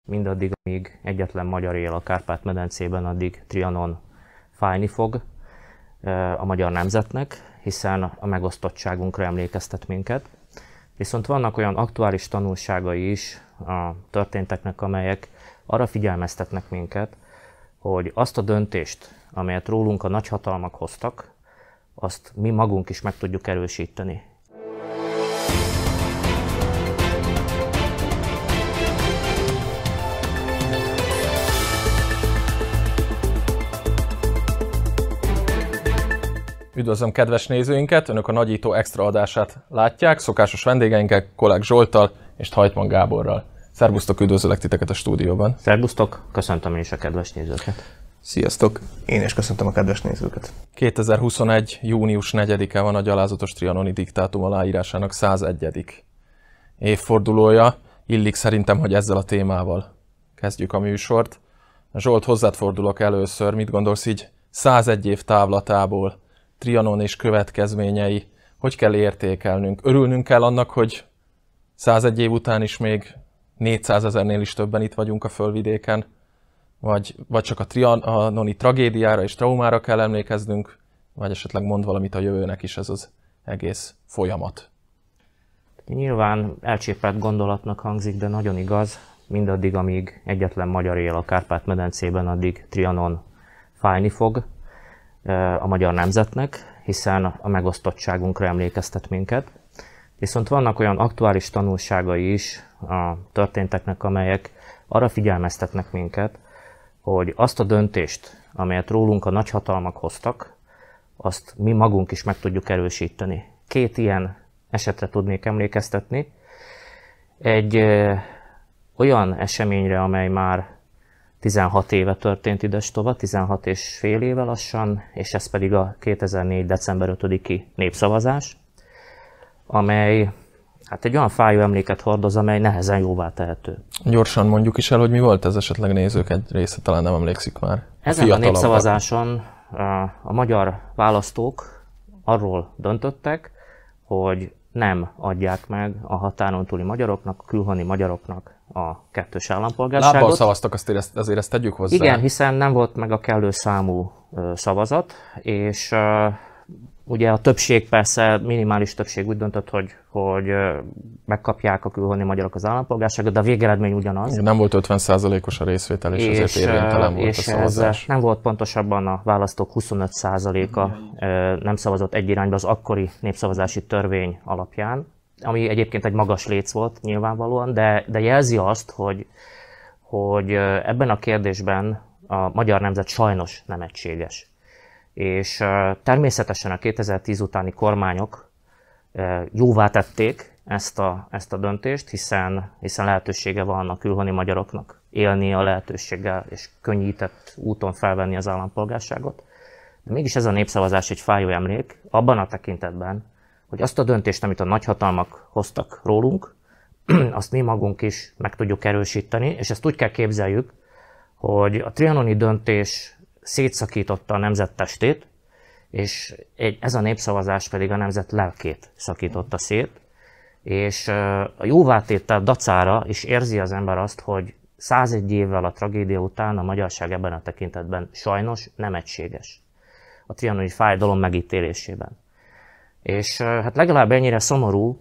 Mindaddig, amíg egyetlen magyar él a Kárpát-medencében, addig Trianon fájni fog a magyar nemzetnek, hiszen a megosztottságunkra emlékeztet minket. Viszont vannak olyan aktuális tanulságai is a történteknek, amelyek arra figyelmeztetnek minket, hogy azt a döntést, amelyet rólunk a nagyhatalmak hoztak, azt mi magunk is meg tudjuk erősíteni. Üdvözlöm kedves nézőinket! Önök a Nagyító Extra adását látják, szokásos vendégeinkkel, Kolek Zsolttal és Tajtman Gáborral. Szerbusztok, üdvözöllek titeket a stúdióban. Szerbusztok, köszöntöm én is a kedves nézőket. Sziasztok, én is köszöntöm a kedves nézőket. 2021. június 4-e van a gyalázatos trianoni diktátum aláírásának 101. évfordulója. Illik szerintem, hogy ezzel a témával kezdjük a műsort. Zsolt, hozzád fordulok először. Mit gondolsz így 101 év távlatából? Trianon és következményei, hogy kell értékelnünk? Örülnünk kell annak, hogy 101 év után is még 400 000-nél is többen itt vagyunk a Földvidéken, vagy csak a trianoni tragédiára és traumára kell emlékeznünk, vagy esetleg mond valamit a jövőnek is ez az egész folyamat. Nyilván elcsépelt gondolatnak hangzik, de nagyon igaz. Mindaddig, amíg egyetlen magyar él a Kárpát-medencében, addig Trianon fájni fog a magyar nemzetnek, hiszen a megosztottságunkra emlékeztet minket. Viszont vannak olyan aktuális tanulságai is a történteknek, amelyek arra figyelmeztetnek minket, hogy azt a döntést, amelyet rólunk a nagyhatalmak hoztak, azt mi magunk is meg tudjuk erősíteni. Két ilyen esetre tudnék emlékeztetni. Egy olyan eseményre, amely már 16 éve történt idestova, 16 és fél éve lassan, és ez pedig a 2004. december 5-i népszavazás, amely egy olyan fájó emléket hordoz, amely nehezen jóvá tehető. Gyorsan mondjuk is el, hogy mi volt ez, esetleg nézők egy része talán nem emlékszik már. Ezen a népszavazáson a magyar választók arról döntöttek, hogy nem adják meg a határon túli magyaroknak, a külhoni magyaroknak a kettős állampolgárságot. Lábbal szavaztak, azért ezt tegyük hozzá. Igen, hiszen nem volt meg a kellő számú szavazat, és ugye a többség, persze minimális többség úgy döntött, hogy megkapják a külhoni magyarok az állampolgárságot, de a végeredmény ugyanaz. Nem volt 50%-os a részvétel, és ezért érvénytelen volt a szavazás. Nem volt pontosabban a választók 25%-a nem szavazott egy irányba az akkori népszavazási törvény alapján, ami egyébként egy magas léc volt nyilvánvalóan, de jelzi azt, hogy ebben a kérdésben a magyar nemzet sajnos nem egységes. És természetesen a 2010 utáni kormányok jóvá tették ezt a döntést, hiszen lehetősége van a külhoni magyaroknak élni a lehetőséggel és könnyített úton felvenni az állampolgárságot. De mégis ez a népszavazás egy fájó emlék abban a tekintetben, hogy azt a döntést, amit a nagyhatalmak hoztak rólunk, azt mi magunk is meg tudjuk erősíteni, és ezt úgy kell képzeljük, hogy a trianoni döntés szétszakította a nemzet testét, és ez a népszavazás pedig a nemzet lelkét szakította szét, és a jóvátétel dacára is érzi az ember azt, hogy 101 évvel a tragédia után a magyarság ebben a tekintetben sajnos nem egységes a trianoni fájdalom megítélésében. És hát legalább ennyire szomorú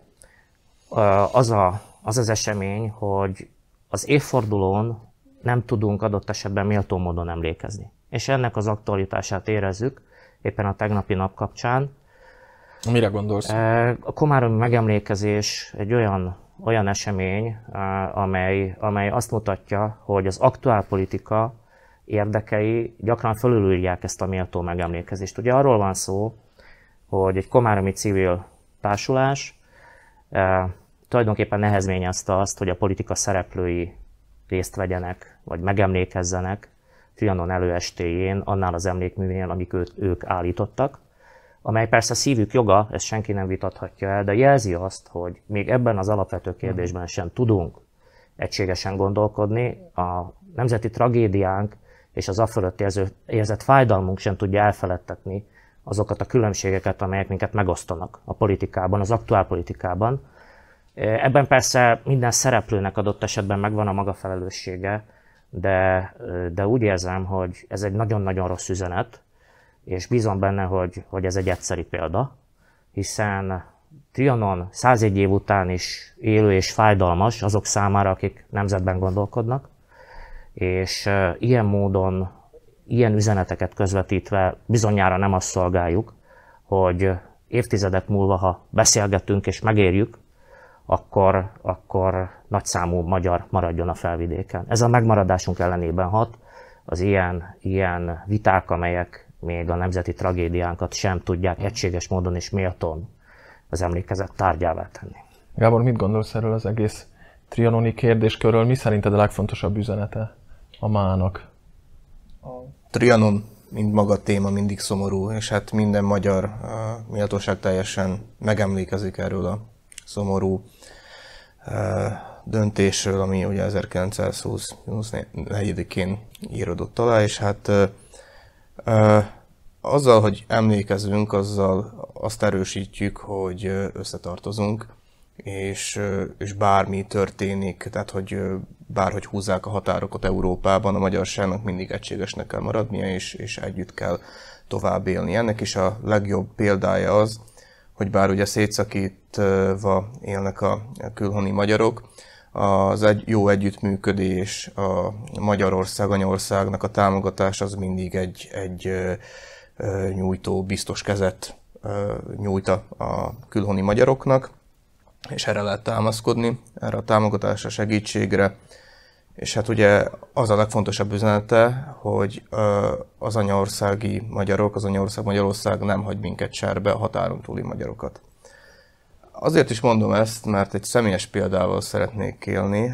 az esemény, hogy az évfordulón nem tudunk adott esetben méltó módon emlékezni. És ennek az aktualitását érezzük éppen a tegnapi nap kapcsán. Mire gondolsz? A komáromi megemlékezés egy olyan esemény, amely azt mutatja, hogy az aktuálpolitika érdekei gyakran fölülírják ezt a méltó megemlékezést. Ugye arról van szó, hogy egy komáromi civil társulás tulajdonképpen nehezményezte azt, hogy a politika szereplői részt vegyenek, vagy megemlékezzenek Trianon előestéjén, annál az emlékművénél, amik ők állítottak, amely persze szívük joga, ezt senki nem vitathatja el, de jelzi azt, hogy még ebben az alapvető kérdésben sem tudunk egységesen gondolkodni, a nemzeti tragédiánk és az afölött érzett fájdalmunk sem tudja elfeledtetni azokat a különbségeket, amelyek minket megosztanak a politikában, az aktuálpolitikában, Ebben persze minden szereplőnek adott esetben megvan a maga felelőssége, de úgy érzem, hogy ez egy nagyon-nagyon rossz üzenet, és bízom benne, hogy ez egy egyszeri példa, hiszen Trianon 101 év után is élő és fájdalmas azok számára, akik nemzetben gondolkodnak, és ilyen módon, ilyen üzeneteket közvetítve bizonyára nem azt szolgáljuk, hogy évtizedek múlva, ha beszélgetünk és megérjük, akkor nagyszámú magyar maradjon a felvidéken. Ez a megmaradásunk ellenében hat, az ilyen viták, amelyek még a nemzeti tragédiánkat sem tudják egységes módon és méltón az emlékezet tárgyává tenni. Gábor, mit gondolsz erről az egész trianoni kérdéskörről? Mi szerinted a legfontosabb üzenete a mának? A Trianon, mint maga a téma, mindig szomorú, és hát minden magyar méltóság teljesen megemlékezik erről a szomorú döntésről, ami ugye 1920. június 4-én íródott alá, és hát azzal, hogy emlékezünk, azzal azt erősítjük, hogy összetartozunk, és bármi történik, tehát hogy bárhogy húzzák a határokat Európában, a magyarságnak mindig egységesnek kell maradnia, és együtt kell tovább élni. Ennek is a legjobb példája az, hogy bár ugye szétszakítva élnek a külhoni magyarok, az jó együttműködés, a Magyarország, anyaországnak a támogatás az mindig egy nyújtó, biztos kezet nyújt a külhoni magyaroknak, és erre lehet támaszkodni, erre a támogatásra, segítségre. És hát ugye az a legfontosabb üzenete, hogy az anyaországi magyarok, az anyaország Magyarország nem hagy minket cserbe, a határon túli magyarokat. Azért is mondom ezt, mert egy személyes példával szeretnék élni.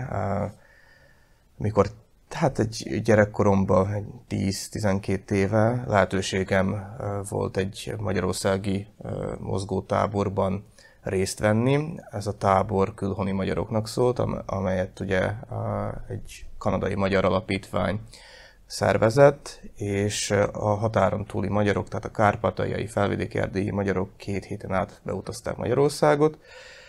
Mikor hát egy gyerekkoromban, 10-12 éve lehetőségem volt egy magyarországi mozgótáborban részt venni. Ez a tábor külhoni magyaroknak szólt, amelyet ugye egy kanadai magyar alapítvány szervezett, és a határon túli magyarok, tehát a kárpátaljai, felvidéki erdélyi magyarok 2 héten át beutazták Magyarországot,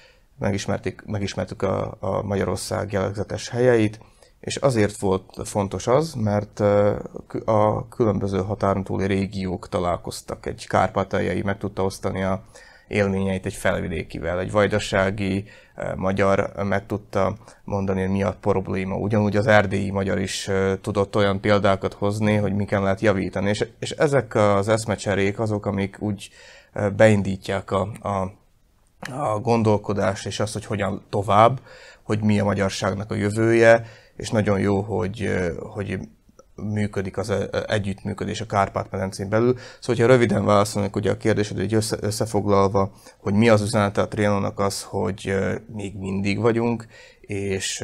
megismertük a Magyarország jellegzetes helyeit, és azért volt fontos az, mert a különböző határon túli régiók találkoztak. Egy kárpátaljai meg tudta osztani a élményeit egy felvidékivel, egy vajdasági magyar meg tudta mondani, hogy mi a probléma. Ugyanúgy az erdélyi magyar is tudott olyan példákat hozni, hogy miken lehet javítani. És ezek az eszmecserék azok, amik úgy beindítják a gondolkodást, és azt, hogy hogyan tovább, hogy mi a magyarságnak a jövője, és nagyon jó, hogy működik az együttműködés a Kárpát-medencén belül. Szóval, hogyha röviden válaszolnék ugye a kérdésed, hogy összefoglalva, hogy mi az üzenete a Trianonnak, az, hogy még mindig vagyunk, és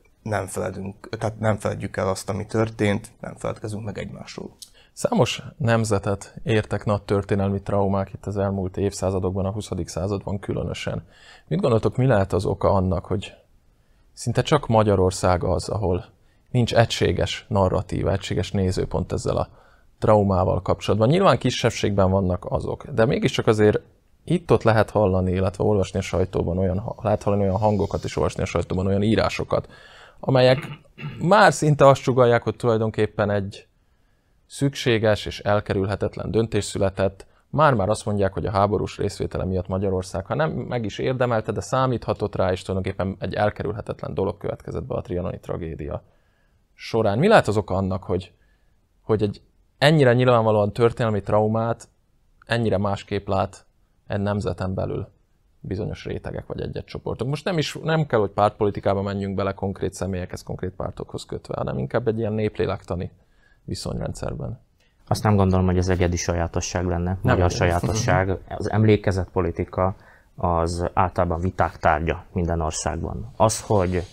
nem feledjük el azt, ami történt, nem feledkezünk meg egymásról. Számos nemzetet értek nagy történelmi traumák itt az elmúlt évszázadokban, a 20. században különösen. Mit gondoltok, mi lehet az oka annak, hogy szinte csak Magyarország az, ahol nincs egységes narratíva, egységes nézőpont ezzel a traumával kapcsolatban? Nyilván kisebbségben vannak azok, de mégiscsak azért itt-ott lehet hallani, illetve olvasni a sajtóban lehet hallani olyan hangokat és olvasni a sajtóban olyan írásokat, amelyek már szinte azt sugallják, hogy tulajdonképpen egy szükséges és elkerülhetetlen döntés született. Már azt mondják, hogy a háborús részvétele miatt Magyarország, ha nem meg is érdemelte, de számíthatott rá, és tulajdonképpen egy elkerülhetetlen dolog következett be a trianoni tragédia során. Mi lehet az oka annak, hogy egy ennyire nyilvánvalóan történelmi traumát ennyire másképp lát egy nemzeten belül bizonyos rétegek vagy egy-egy csoportok? Most nem kell, hogy pártpolitikába menjünk bele konkrét személyekhez, konkrét pártokhoz kötve, hanem inkább egy ilyen néplélektani viszonyrendszerben. Azt nem gondolom, hogy ez egyedi sajátosság lenne, magyar sajátosság. Az emlékezetpolitika az általában viták tárgya minden országban. Az, hogy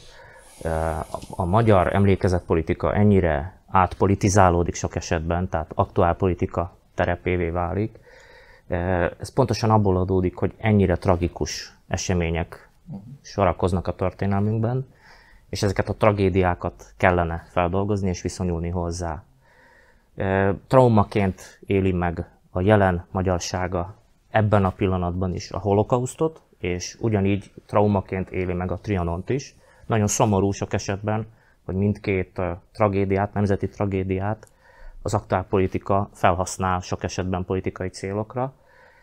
a magyar emlékezetpolitika ennyire átpolitizálódik sok esetben, tehát aktuálpolitika terepévé válik, ez pontosan abból adódik, hogy ennyire tragikus események sorakoznak a történelmünkben, és ezeket a tragédiákat kellene feldolgozni és viszonyulni hozzá. Traumaként éli meg a jelen magyarsága ebben a pillanatban is a holokausztot, és ugyanígy traumaként éli meg a Trianont is. Nagyon szomorú sok esetben, hogy mindkét tragédiát, nemzeti tragédiát az aktuálpolitika felhasznál sok esetben politikai célokra,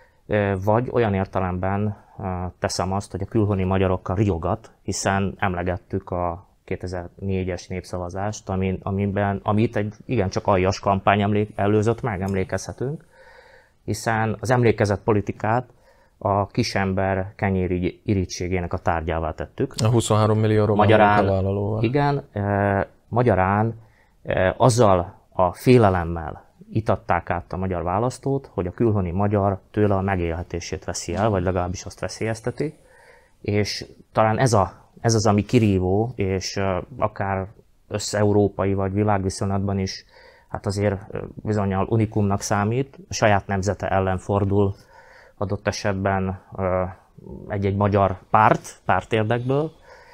vagy olyan értelemben teszem azt, hogy a külhoni magyarokkal riogat, hiszen emlegettük a 2004-es népszavazást, amit egy igencsak aljas kampány előzött meg, emlékezhetünk, hiszen az emlékezett politikát a kisember kenyéri irítségének a tárgyává tettük. A 23 millió román munkavállalóval. Igen, magyarán azzal a félelemmel itatták át a magyar választót, hogy a külhoni magyar tőle a megélhetését veszi el, vagy legalábbis azt veszélyezteti. És talán ez az, ami kirívó, és akár össze-európai vagy világviszonylatban is hát azért bizonnyal unikumnak számít, a saját nemzete ellen fordul adott esetben egy-egy magyar pártérdekből,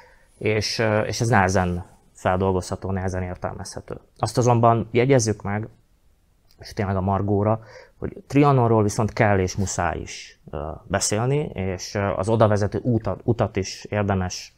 és ez nehezen feldolgozható, nehezen értelmezhető. Azt azonban jegyezzük meg, és tényleg a margóra, hogy Trianonról viszont kell és muszáj is beszélni, és az odavezető utat is érdemes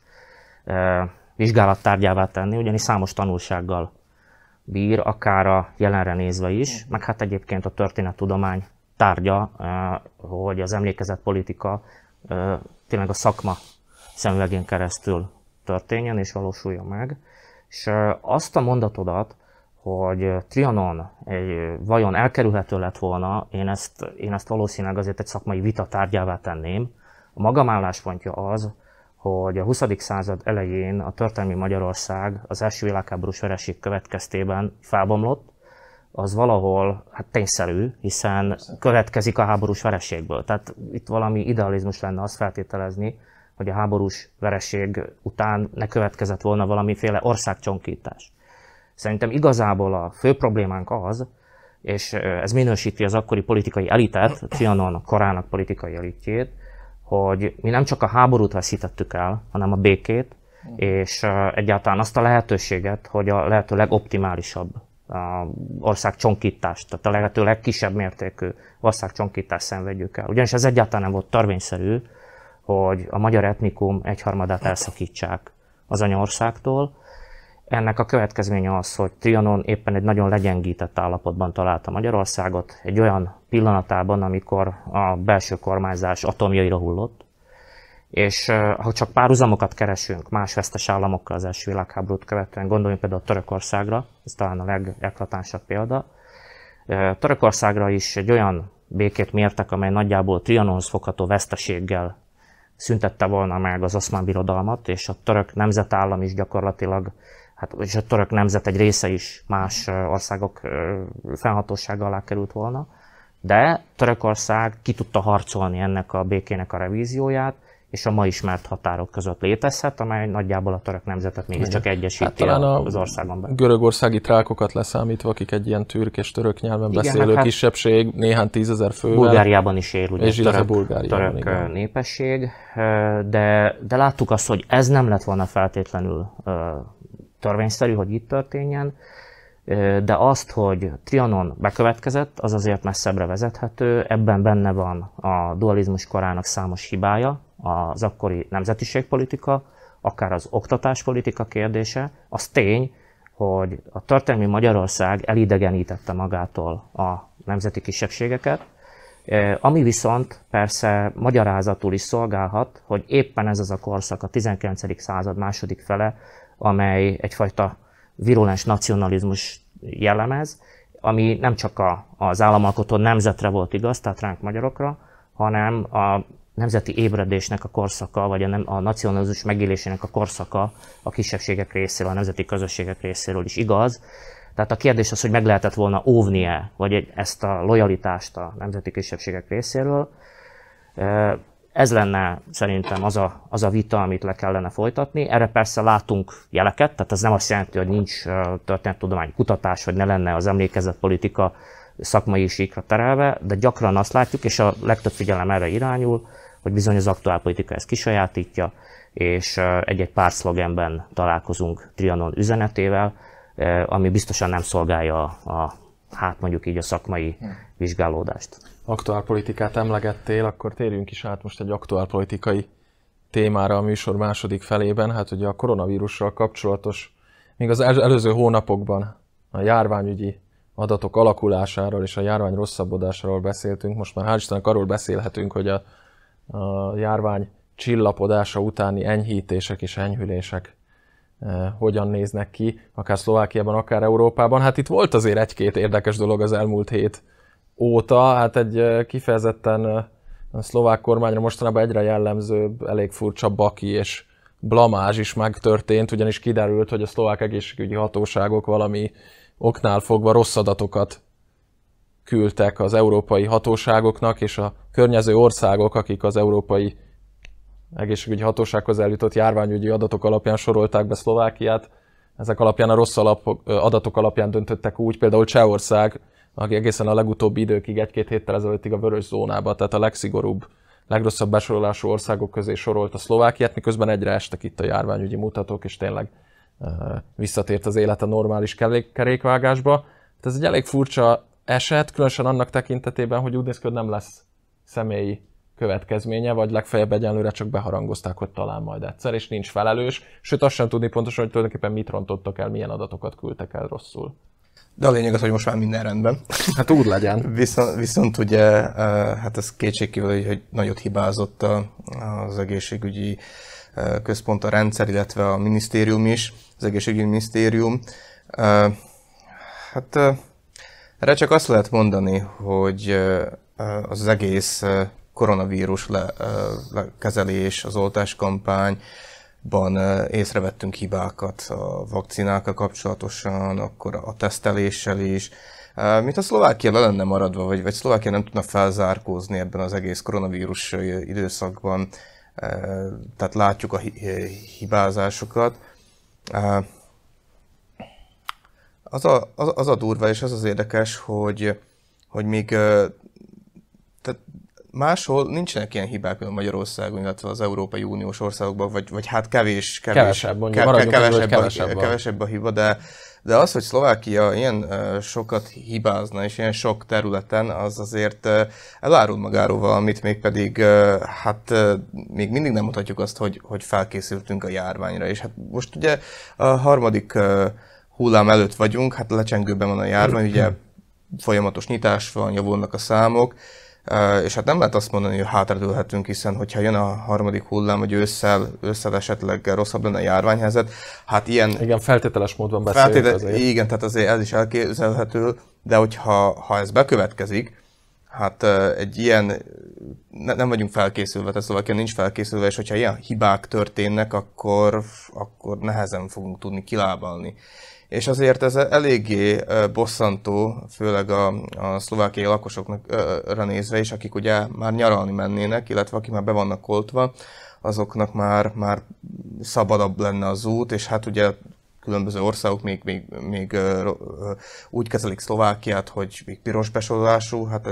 vizsgálattárgyává tenni, ugyanis számos tanulsággal bír, akár a jelenre nézve is, meg hát egyébként a történettudomány tárgya, hogy az emlékezett politika tényleg a szakma szemüvegén keresztül történjen és valósuljon meg. És azt a mondatodat, hogy Trianon vajon elkerülhető lett volna, én ezt valószínűleg azért egy szakmai vita tárgyává tenném. A magam álláspontja az, hogy a 20. század elején a történelmi Magyarország az első világháborús vereség következtében felbomlott, az valahol hát tényszerű, hiszen következik a háborús vereségből. Tehát itt valami idealizmus lenne azt feltételezni, hogy a háborús vereség után ne következett volna valamiféle országcsonkítás. Szerintem igazából a fő problémánk az, és ez minősíti az akkori politikai elitet, Trianon korának politikai elitjét, hogy mi nem csak a háborút veszítettük el, hanem a békét, és egyáltalán azt a lehetőséget, hogy a lehető legoptimálisabb országcsonkítást, tehát a lehető legkisebb mértékű országcsonkítást szenvedjük el. Ugyanis ez egyáltalán nem volt törvényszerű, hogy a magyar etnikum egyharmadát elszakítsák az anyaországtól. Ennek a következménye az, hogy Trianon éppen egy nagyon legyengített állapotban találta Magyarországot, egy olyan pillanatában, amikor a belső kormányzás atomjaira hullott, és ha csak párhuzamokat keresünk más vesztes államokkal az első világháborút követően, gondoljunk például Törökországra, ez talán a legeklatánsabb példa. Törökországra is egy olyan békét mértek, amely nagyjából Trianonhoz fogható veszteséggel szüntette volna meg az Oszmán Birodalmat, és a török nemzetállam is gyakorlatilag, és a török nemzet egy része is más országok fennhatósága alá került volna. De Törökország ki tudta harcolni ennek a békének a revízióját, és a ma ismert határok között létezhet, amely nagyjából a török nemzetet mégiscsak egyesíti az országon belül. Görögországi trákokat leszámítva, akik egy ilyen türk és török nyelven beszélő kisebbség, néhány 10 000 fővel. Bulgáriában is él ugye és török népesség, de láttuk azt, hogy ez nem lett volna feltétlenül törvényszerű, hogy itt történjen, de azt, hogy Trianon bekövetkezett, az azért messzebbre vezethető, ebben benne van a dualizmus korának számos hibája, az akkori nemzetiségpolitika, akár az oktatáspolitika kérdése. Az tény, hogy a történelmi Magyarország elidegenítette magától a nemzeti kisebbségeket, ami viszont persze magyarázatul is szolgálhat, hogy éppen ez az a korszak, a 19. század második fele, amely egyfajta virulens nacionalizmus jellemez, ami nem csak az államalkotó nemzetre volt igaz, tehát ránk magyarokra, hanem a nemzeti ébredésnek a korszaka, vagy a nacionalizmus megélésének a korszaka a kisebbségek részéről, a nemzeti közösségek részéről is igaz. Tehát a kérdés az, hogy meg lehetett volna óvni-e, vagy ezt a lojalitást a nemzeti kisebbségek részéről. Ez lenne szerintem az a vita, amit le kellene folytatni. Erre persze látunk jeleket, tehát ez nem azt jelenti, hogy nincs történettudományi kutatás, vagy ne lenne az emlékezett politika szakmai síkra terelve, de gyakran azt látjuk, és a legtöbb figyelem erre irányul, hogy bizony az aktuálpolitika ezt kisajátítja, és egy-egy pár szlogenben találkozunk Trianon üzenetével, ami biztosan nem szolgálja mondjuk így a szakmai vizsgálódást. Aktuálpolitikát emlegettél, akkor térjünk is át most egy aktuálpolitikai témára a műsor második felében. Hát ugye a koronavírussal kapcsolatos, még az előző hónapokban a járványügyi adatok alakulásáról és a járvány rosszabbodásáról beszéltünk. Most már hál' Istennek arról beszélhetünk, hogy a járvány csillapodása utáni enyhítések és enyhülések hogyan néznek ki, akár Szlovákiában, akár Európában. Hát itt volt azért egy-két érdekes dolog az elmúlt hét óta. Hát egy kifejezetten a szlovák kormányra mostanában egyre jellemzőbb, elég furcsa baki és blamázs is megtörtént, ugyanis kiderült, hogy a szlovák egészségügyi hatóságok valami oknál fogva rossz adatokat küldtek az európai hatóságoknak, és a környező országok, akik az európai egészségügyi hatósághoz eljutott járványügyi adatok alapján sorolták be Szlovákiát, ezek alapján a rossz adatok alapján döntöttek úgy, például Csehország, aki egészen a legutóbbi időkig, egy-két héttel ezelőttig a vörös zónába, tehát a legszigorúbb, legrosszabb besorolású országok közé sorolt a Szlovákiát, miközben egyre estek itt a járványügyi mutatók, és tényleg visszatért az élet a normális kerékvágásba. Ez egy elég furcsa eset, különösen annak tekintetében, hogy úgy néz ki, hogy nem lesz személyi következménye, vagy legfeljebb egyenlőre csak beharangozták, hogy talán majd egyszer, és nincs felelős, sőt azt sem tudni pontosan, hogy tulajdonképpen mit rontottak el, milyen adatokat küldtek el rosszul. De a lényeg az, hogy most már minden rendben. Hát úgy legyen. Viszont ugye, hát ez kétségkívül, hogy nagyot hibázott az egészségügyi központ, a rendszer, illetve a minisztérium is, az egészségügyi minisztérium. Hát erre csak azt lehet mondani, hogy az egész koronavírus kezelés, az oltáskampányban észrevettünk hibákat a vakcinákkal kapcsolatosan, akkor a teszteléssel is. Mint a Szlovákia le lenne maradva, vagy Szlovákia nem tudna felzárkózni ebben az egész koronavírus időszakban. Tehát látjuk a hibázásokat. Az a durva, és az az érdekes, hogy még tehát máshol nincsenek ilyen hibák, mint Magyarországon, illetve az Európai Uniós országokban, vagy hát kevesebb a hiba, de az, hogy Szlovákia ilyen sokat hibázna, és ilyen sok területen, az azért elárul magáról valamit, mégpedig hát még mindig nem mutatjuk azt, hogy felkészültünk a járványra. És hát most ugye a harmadik hullám előtt vagyunk, hát lecsengőben van a járvány, ugye folyamatos nyitás van, javulnak a számok, és hát nem lehet azt mondani, hogy hátradőlhetünk, hiszen hogyha jön a harmadik hullám, vagy ősszel esetleg rosszabb lenne a járványhelyzet, hát ilyen... Igen, feltételes módon beszéljük azért. Igen, tehát azért ez is elképzelhető, de hogyha ez bekövetkezik, hát egy ilyen... Nem vagyunk felkészülve, tehát Szlovákia nincs felkészülve, és hogyha ilyen hibák történnek, akkor nehezen fogunk tudni kilábalni. És azért ez eléggé bosszantó, főleg a szlovákiai lakosokra nézve is, akik ugye már nyaralni mennének, illetve akik már be vannak oltva, azoknak már szabadabb lenne az út, és hát ugye különböző országok még úgy kezelik Szlovákiát, hogy még piros besorolású, hát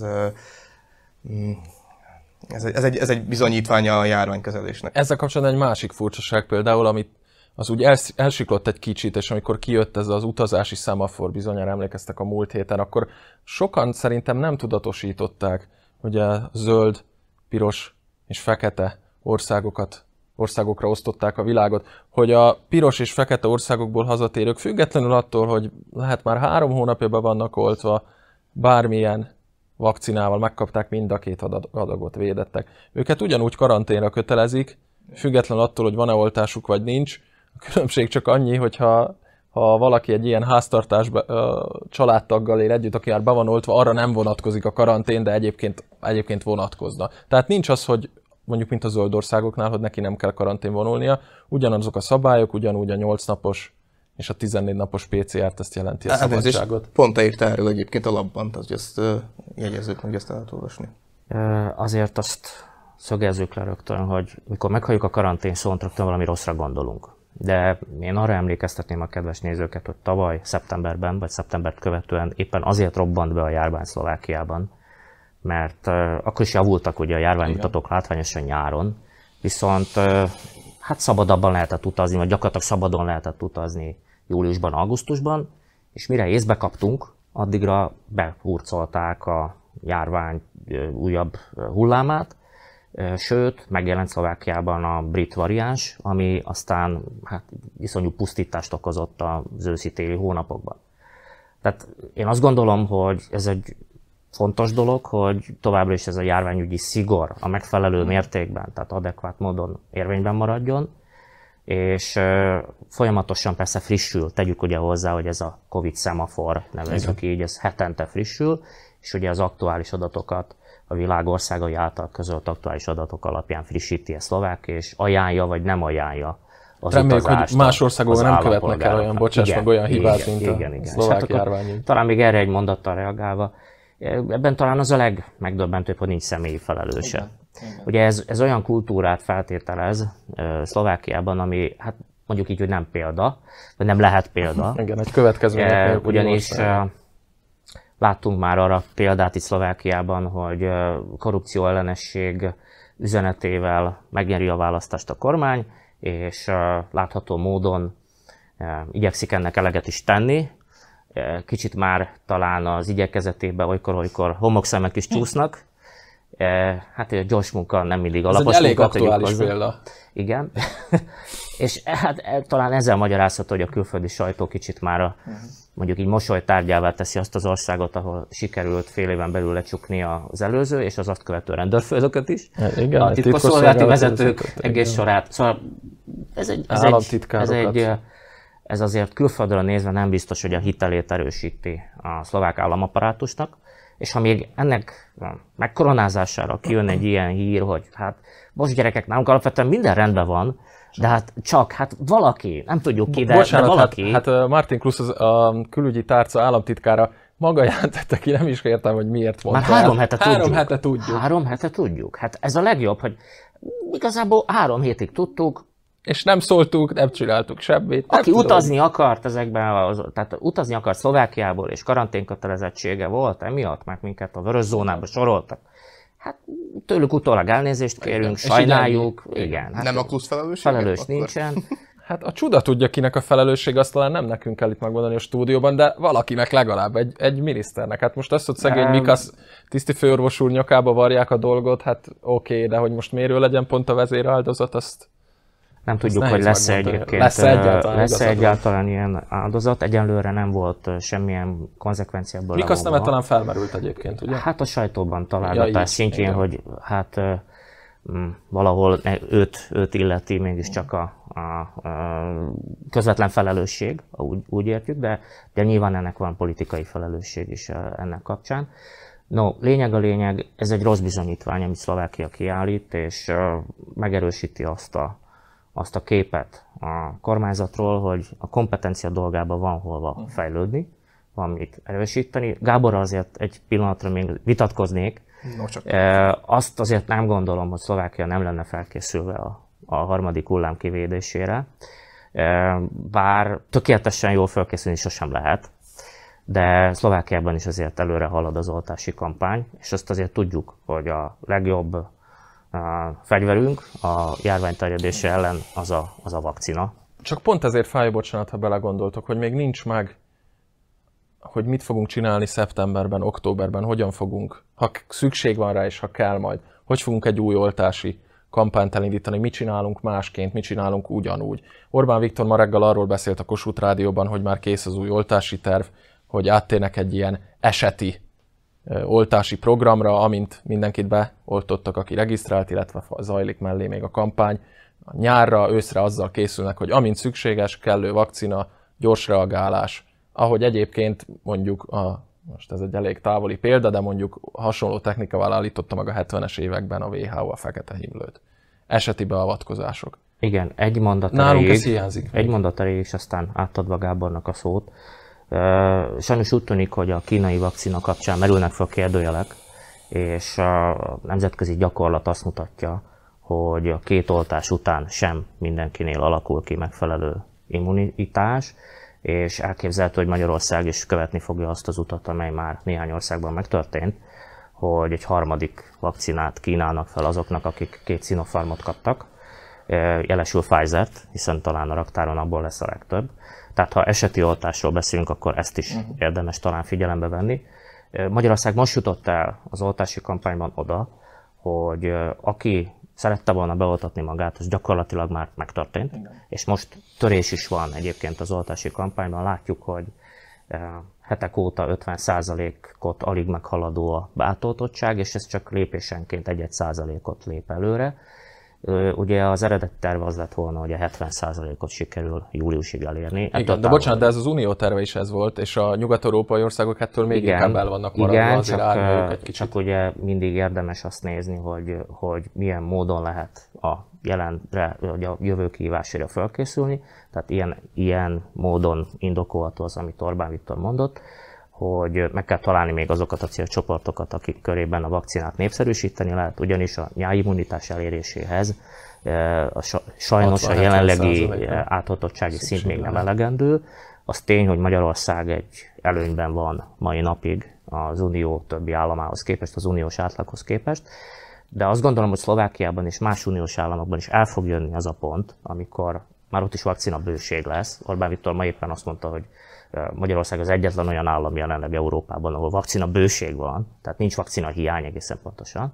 ez egy bizonyítványa a járványkezelésnek. Ezzel kapcsolatban egy másik furcsaság például, amit az úgy elsiklott egy kicsit, és amikor kijött ez az utazási szemafor, bizonyára emlékeztek a múlt héten, akkor sokan szerintem nem tudatosították, hogy a zöld, piros és fekete országokra osztották a világot, hogy a piros és fekete országokból hazatérők függetlenül attól, hogy lehet már 3 hónapja be vannak oltva, bármilyen vakcinával megkapták mind a 2 adagot, védettek. Őket ugyanúgy karanténra kötelezik, függetlenül attól, hogy van-e oltásuk vagy nincs. A különbség csak annyi, hogyha valaki egy ilyen háztartásban családtaggal él együtt, aki már be van oltva, arra nem vonatkozik a karantén, de egyébként vonatkozna. Tehát nincs az, hogy mondjuk mint a zöld országoknál, hogy neki nem kell karantén vonulnia, ugyanazok a szabályok, ugyanúgy a 8 napos és a 14 napos PCR-teszt jelenti a szabadságot. Pont írta erről egyébként a labban, tehát ezt jegyezzük meg, ezt el lehet olvasni. Azért azt szögezzük le rögtön, hogy mikor meghalljuk a karantén szót, rögtön valami rosszra gondolunk. De én arra emlékeztetném a kedves nézőket, hogy tavaly szeptemberben, vagy szeptembert követően éppen azért robbant be a járvány Szlovákiában, mert akkor is javultak ugye a járványmutatók látványosan nyáron, viszont hát szabadabban lehetett utazni, vagy gyakorlatilag szabadon lehetett utazni júliusban, augusztusban, és mire észbe kaptunk, addigra behurcolták a járvány újabb hullámát, Sőt, megjelent Szlovákiában a brit variáns, ami aztán hát, iszonyú pusztítást okozott az őszi-téli hónapokban. Tehát én azt gondolom, hogy ez egy fontos dolog, hogy továbbra is ez a járványügyi szigor a megfelelő mértékben, tehát adekvát módon érvényben maradjon, és folyamatosan persze frissül, tegyük ugye hozzá, hogy ez a Covid szemafor, nevezzük így, ez hetente frissül, és ugye az aktuális adatokat, a világ országai által közölt aktuális adatok alapján frissíti a Szlovákia, és ajánlja vagy nem ajánlja az reméljük, utazást. Hogy más országokban nem követnek el olyan, bocsáss meg, olyan hibát, mint a szlovák hát járvány. Talán még erre egy mondattal reagálva, ebben talán az a legmegdöbbentőbb, hogy nincs személyi felelőse. Igen. Ugye ez olyan kultúrát feltételez Szlovákiában, ami hát mondjuk így, hogy nem példa, vagy nem lehet példa. Igen, egy következmények. Ugyanis láttunk már arra példát itt Szlovákiában, hogy korrupció ellenesség üzenetével megnyeri a választást a kormány, és látható módon igyekszik ennek eleget is tenni. Kicsit már talán az igyekezetében olykor homokszemek is csúsznak. Hát a gyors munka nem mindig alapos. Ez egy elég aktuális példa. Igen. És hát talán ezzel magyarázható, hogy a külföldi sajtó kicsit már mondjuk így mosolytárgyává teszi azt az országot, ahol sikerült fél éven belül lecsukni az előző, és az azt követő rendőrfőnököt is. Igen, a titkosszolgálati vezetők egész sorát. Szóval ez azért külföldről nézve nem biztos, hogy a hitelét erősíti a szlovák államaparátusnak, és ha még ennek megkoronázására kijön egy ilyen hír, hogy hát most gyerekek, nálunk alapvetően minden rendben van, de hát valaki, nem tudjuk ki, de valaki... Hát Martin Klusz, a külügyi tárca államtitkára maga jelentette ki, nem is értem, hogy miért mondta. Már 3 hete tudjuk. 3 hete tudjuk. 3 hete tudjuk. Hát ez a legjobb, hogy igazából 3 hétig tudtuk, és nem szóltuk, nem csináltuk semmit. Aki utazni akart tehát utazni akart Szlovákiából, és karanténkötelezettsége volt emiatt, mert minket a vörös zónába soroltak. Hát tőlük utólag elnézést kérünk, sajnáljuk. Igen. Hát nem a Klusz felelőssége? Felelős nincsen. Hát a csuda tudja, kinek a felelősség, azt talán nem nekünk kell itt megmondani a stúdióban, de valakinek legalább, egy miniszternek. Hát most azt, hogy szegény Mikasz tisztifőorvos úr nyakába varják a dolgot, hát oké, de hogy most mérő legyen pont a vezéráldozat, azt nem tudjuk, hogy lesz egyáltalán ilyen áldozat. Egyenlőre nem volt semmilyen konzekvencia ebből. Mikasz neve talán felmerült egyébként, ugye? Hát a sajtóban találgatás szintjén, hogy hát valahol őt illeti mégiscsak a közvetlen felelősség, úgy értjük, de nyilván ennek van politikai felelősség is ennek kapcsán. No, lényeg a lényeg, ez egy rossz bizonyítvány, amit Szlovákia kiállít, és megerősíti azt a képet a kormányzatról, hogy a kompetencia dolgában van hova fejlődni, van mit erősíteni. Gáborral azért egy pillanatra még vitatkoznék. Azt azért nem gondolom, hogy Szlovákia nem lenne felkészülve a harmadik hullám kivédésére. Bár tökéletesen jól felkészülni sosem lehet, de Szlovákiában is azért előre halad az oltási kampány, és azt azért tudjuk, hogy a legjobb fegyverünk a járvány terjedése ellen az a vakcina. Csak pont ezért fáj, bocsánat, ha belegondoltok, hogy még nincs meg, hogy mit fogunk csinálni szeptemberben, októberben, hogyan fogunk, ha szükség van rá és ha kell majd, hogy fogunk egy új oltási kampányt elindítani, mit csinálunk másként, mit csinálunk ugyanúgy. Orbán Viktor ma reggel arról beszélt a Kossuth Rádióban, hogy már kész az új oltási terv, hogy áttérnek egy ilyen eseti oltási programra, amint mindenkit beoltottak, aki regisztrált, illetve zajlik mellé még a kampány. A nyárra, őszre azzal készülnek, hogy amint szükséges, kellő vakcina, gyors reagálás. Ahogy egyébként mondjuk, most ez egy elég távoli példa, de mondjuk hasonló technikával állította meg a 70-es években a WHO a fekete himlőt. Eseti beavatkozások. Igen, egy mondat nálunk ez hiányzik. Egy mondat elég, és aztán átadva Gábornak a szót. Sajnos úgy tűnik, hogy a kínai vakcina kapcsán merülnek fel kérdőjelek, és a nemzetközi gyakorlat azt mutatja, hogy a 2 oltás után sem mindenkinél alakul ki megfelelő immunitás, és elképzelhető, hogy Magyarország is követni fogja azt az utat, amely már néhány országban megtörtént, hogy egy harmadik vakcinát kínálnak fel azoknak, akik 2 Sinopharmot kaptak, jelesül Pfizert, hiszen talán a raktáron abból lesz a legtöbb. Tehát ha eseti oltásról beszélünk, akkor ezt is érdemes talán figyelembe venni. Magyarország most jutott el az oltási kampányban oda, hogy aki szerette volna beoltatni magát, az gyakorlatilag már megtörtént. Igen. És most törés is van egyébként az oltási kampányban. Látjuk, hogy hetek óta 50%-ot alig meghaladó a beátoltottság, és ez csak lépésenként 1%-ot lép előre. Ugye az eredeti terve az lett volna, hogy a 70%-ot sikerül júliusig elérni. Igen, de bocsánat, de ez az unió terve is ez volt, és a nyugat-európai országok ettől még inkább el vannak maradva, igen, azért árnyaljuk egy kicsit. Csak ugye mindig érdemes azt nézni, hogy milyen módon lehet a jelenre, vagy a jövő kihívásra felkészülni. Tehát ilyen módon indokolható az, amit Orbán Viktor mondott, hogy meg kell találni még azokat a célcsoportokat, akik körében a vakcinát népszerűsíteni lehet, ugyanis a nyári immunitás eléréséhez sajnos a jelenlegi átoltottsági szint még nem elegendő. Az tény, hogy Magyarország egy előnyben van mai napig az unió többi államához képest, az uniós átlaghoz képest, de azt gondolom, hogy Szlovákiában és más uniós államokban is el fog jönni az a pont, amikor már ott is vakcina bőség lesz. Orbán Viktor ma éppen azt mondta, hogy Magyarország az egyetlen olyan állam jelenleg Európában, ahol vakcina bőség van, tehát nincs vakcina hiány egészen pontosan.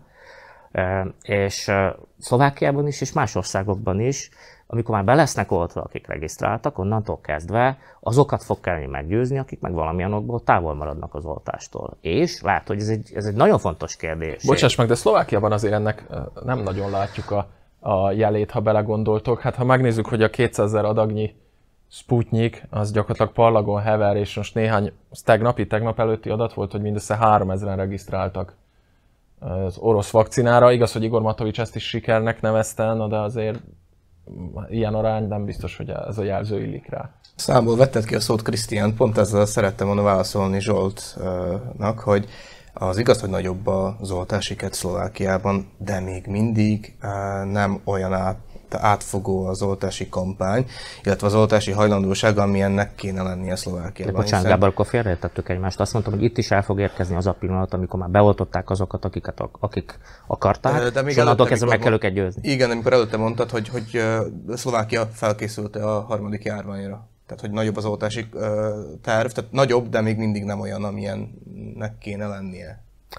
És Szlovákiában is, és más országokban is, amikor már be lesznek oltva, akik regisztráltak, onnantól kezdve azokat fog kelleni meggyőzni, akik meg valamilyen okból távol maradnak az oltástól. És lehet, hogy ez egy nagyon fontos kérdés. Bocsáss meg, de Szlovákiában azért ennek nem nagyon látjuk a jelét, ha belegondoltok. Hát ha megnézzük, hogy a 200 000 adagnyi Sputnik, az gyakorlatilag parlagon hever, és most tegnap előtti adat volt, hogy mindössze 3000-en regisztráltak az orosz vakcinára. Igaz, hogy Igor Matovics ezt is sikernek nevezte, de azért ilyen arány nem biztos, hogy ez a jelző illik rá. Számból vetted ki a szót, Krisztián, pont ezzel szerettem volna válaszolni Zsoltnak, hogy az igaz, hogy nagyobb az oltási kett Szlovákiában, de még mindig nem olyan átfogó az oltási kampány, illetve az oltási hajlandóság, ami ennek kéne lennie Szlovákiában. De bocsánat, Gábor, akkor félreértettük egymást. Azt mondtam, hogy itt is el fog érkezni az a pillanat, amikor már beoltották azokat, akik akarták, és onnantól kezdve meg kell őket győzni. Igen, amikor előtte mondtad, hogy Szlovákia felkészült a harmadik járványra. Tehát, hogy nagyobb az oltási terv, tehát nagyobb, de még mindig nem olyan, amilyennek kéne lennie.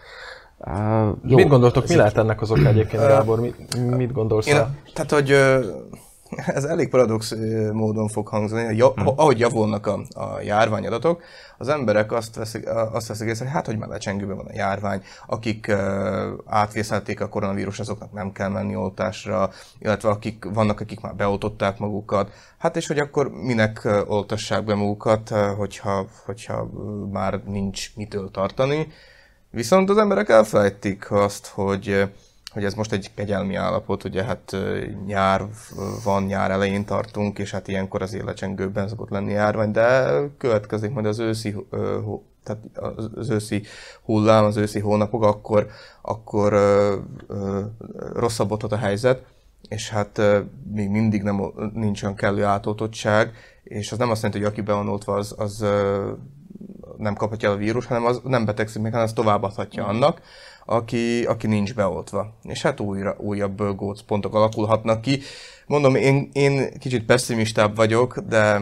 Jó, mit gondoltok, mi lehet ennek az oka egyébként, Gábor? Mit gondolsz? Tehát, hogy ez elég paradox módon fog hangzani, ahogy javulnak a járványadatok, az emberek azt veszik észre, hogy hogy már lecsengőben van a járvány, akik átvészelték a koronavírus, azoknak nem kell menni oltásra, illetve akik már beoltották magukat, hát és hogy akkor minek oltassák be magukat, hogyha már nincs mitől tartani. Viszont az emberek elfelejtik azt, hogy ez most egy kegyelmi állapot, ugye hát nyár elején tartunk, és hát ilyenkor az lecsengőbben szokott lenni járvány, de következik majd az őszi hullám, az őszi hónapok, akkor rosszabbodhat a helyzet, és hát még mindig nincs olyan kellő átoltottság, és az nem azt jelenti, hogy aki be van oltva, az nem kaphatja el a vírus, hanem az nem betegszik meg, hanem az továbbadhatja annak, aki nincs beoltva. És hát újabb gócpontok alakulhatnak ki. Mondom, én kicsit pessimistább vagyok, de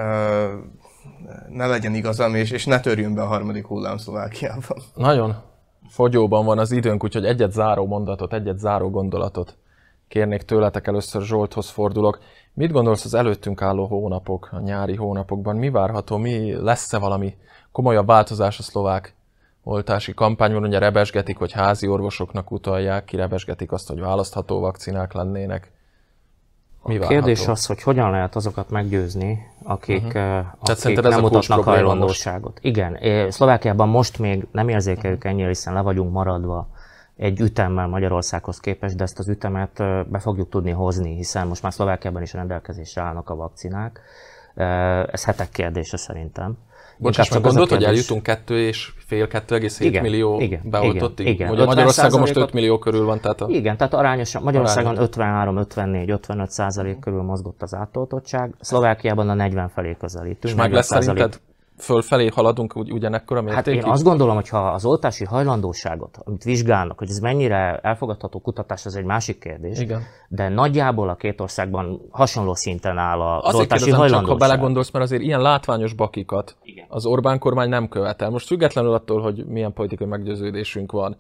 ne legyen igazam, és ne törjön be a harmadik hullám Szlovákiában. Nagyon fogyóban van az időnk, úgyhogy egyet záró gondolatot kérnék tőletek. Először Zsolthoz fordulok. Mit gondolsz az előttünk álló hónapok, a nyári hónapokban? Mi várható? Lesz-e valami komolyabb változás a szlovák oltási kampányban? Ugye rebesgetik, hogy házi orvosoknak utalják, kirebesgetik azt, hogy választható vakcinák lennének. Mi várható? Kérdés az, hogy hogyan lehet azokat meggyőzni, akik nem mutatnak hajlandóságot. Igen, Szlovákiában most még nem érzékeljük ennyire, hiszen le vagyunk maradva egy ütemmel Magyarországhoz képest, de ezt az ütemet be fogjuk tudni hozni, hiszen most már Szlovákiában is rendelkezésre állnak a vakcinák. Ez hetek kérdése szerintem. Bocsáss meg, gondolod, hogy eljutunk 2,5-2,7 millió beoltottig? Igen. Ugye Magyarországon most 5 millió körül van, tehát igen, tehát arányosan Magyarországon 53-54-55% körül mozgott az átoltottság, Szlovákiában a 40 felé közelítünk. És meg lesz szerinted fölfelé haladunk ugyanekkora mértékig? Hát én azt gondolom, hogy ha az oltási hajlandóságot, amit vizsgálnak, hogy ez mennyire elfogadható kutatás, az egy másik kérdés. Igen. De nagyjából a két országban hasonló szinten áll az oltási hajlandóság. Csak, ha belegondolsz, mert azért ilyen látványos bakikat az Orbán kormány nem követel. Most függetlenül attól, hogy milyen politikai meggyőződésünk van,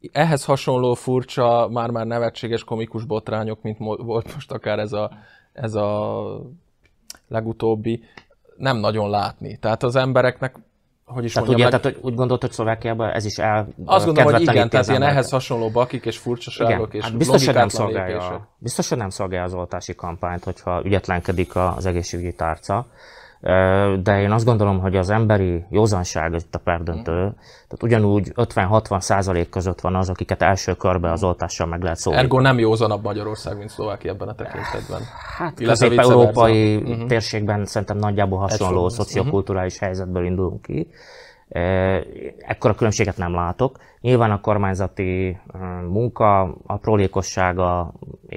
ehhez hasonló furcsa, már nevetséges komikus botrányok, mint volt most akár ez a legutóbbi, nem nagyon látni. Tehát az embereknek, hogy is tehát mondjam... Tehát úgy gondolt, hogy Szlovákiában ez is azt gondolom, hogy igen, tehát ilyen ehhez hasonló bakik és furcsaságok és hát biztos, hogy nem szolgálja az oltási kampányt, hogyha ügyetlenkedik az egészségügyi tárca. De én azt gondolom, hogy az emberi józanság itt a perdöntő, tehát ugyanúgy 50-60% között van az, akiket első körben az oltással meg lehet szólítani. Ergo nem józanabb Magyarország, mint Szlovákia ebben a tekintetben. Hát közép-európai térségben szerintem nagyjából hasonló szociokulturális helyzetből indulunk ki. Ekkora különbséget nem látok. Nyilván a kormányzati munka, aprólékossága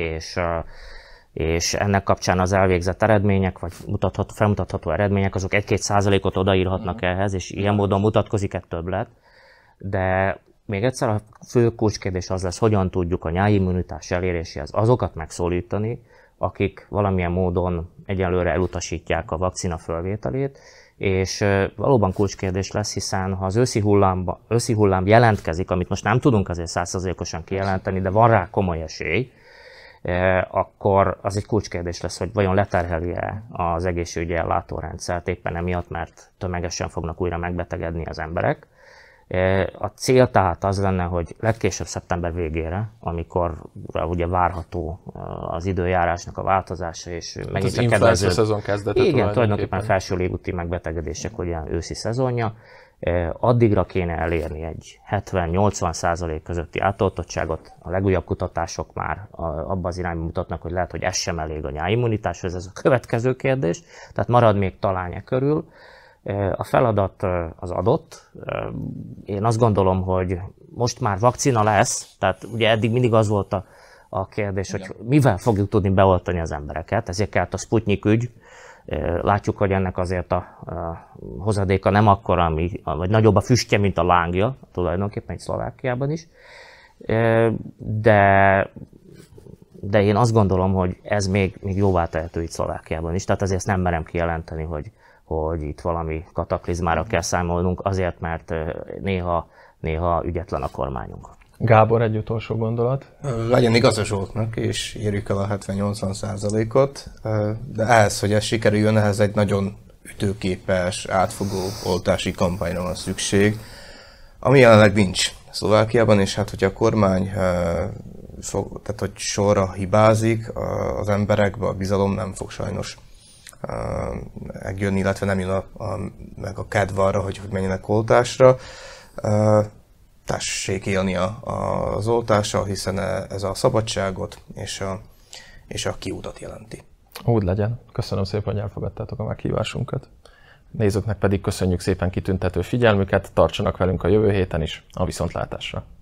és ennek kapcsán az elvégzett eredmények, vagy felmutatható eredmények, azok 1-2%-ot odaírhatnak ehhez, és ilyen módon mutatkozik egy többlet. De még egyszer a fő kulcskérdés az lesz, hogyan tudjuk a nyájimmunitás eléréséhez azokat megszólítani, akik valamilyen módon egyelőre elutasítják a vakcina fölvételét, és valóban kulcskérdés lesz, hiszen ha az őszi hullám jelentkezik, amit most nem tudunk azért 100%-osan kijelenteni, de van rá komoly esély, akkor az egy kulcskérdés lesz, hogy vajon leterheli-e az egészségügyi ellátórendszert éppen emiatt, mert tömegesen fognak újra megbetegedni az emberek. A cél tehát az lenne, hogy legkésőbb szeptember végére, amikor ugye várható az időjárásnak a változása, és megint csak kedvező szezon kezdete. Igen, tulajdonképpen felső légúti megbetegedések, ugye őszi szezonja. Addigra kéne elérni egy 70-80% közötti átoltottságot. A legújabb kutatások már abban az irányban mutatnak, hogy lehet, hogy ez sem elég a nyájimmunitáshoz. Ez a következő kérdés, tehát marad még talán körül. A feladat az adott. Én azt gondolom, hogy most már vakcina lesz, tehát ugye eddig mindig az volt a kérdés, hogy mivel fogjuk tudni beoltani az embereket, ezért kellett a Sputnik ügy. Látjuk, hogy ennek azért a hozadéka nem akkora, vagy nagyobb a füstje, mint a lángja, tulajdonképpen itt Szlovákiában is. De én azt gondolom, hogy ez még jóvá tehető itt Szlovákiában is, tehát azért nem merem kijelenteni, hogy itt valami kataklizmára kell számolnunk, azért, mert néha ügyetlen a kormányunk. Gábor, egy utolsó gondolat? Legyen igaza Zsoltnak, és érjük el a 70-80%-ot, de ehhez, hogy ez sikerüljön, ehhez egy nagyon ütőképes, átfogó oltási kampányra van szükség, ami jelenleg nincs Szlovákiában, és hát, hogyha a kormány tehát, hogy sorra hibázik az emberekbe, a bizalom nem fog sajnos megjönni, illetve nem jön meg a kedv arra, hogy menjenek oltásra. Tessék élni az oltással, hiszen ez a szabadságot és a kiutat jelenti. Úgy legyen. Köszönöm szépen, hogy elfogadtátok a meghívásunkat. Nézőknek pedig köszönjük szépen kitüntető figyelmüket, tartsanak velünk a jövő héten is, a viszontlátásra.